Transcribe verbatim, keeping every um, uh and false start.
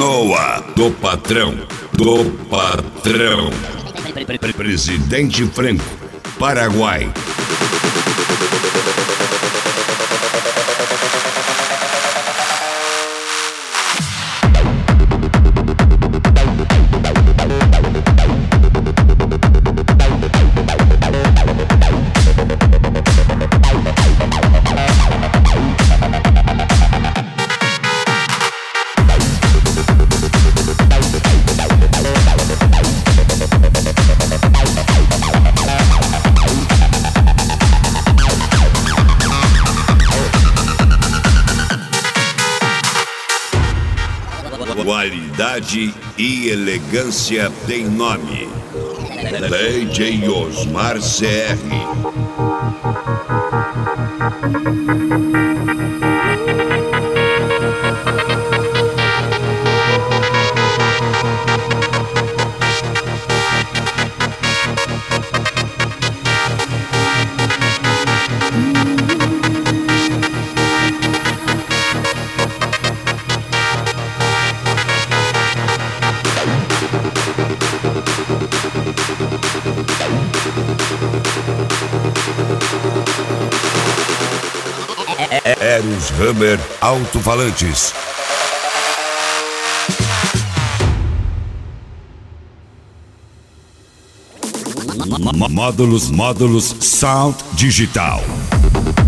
canoa do patrão, do patrão. Presidente Franco, Paraguai. Qualidade e elegância tem nome. D J Osmar C R. Eros Hammer Alto-Falantes. Módulos, módulos Sound Digital.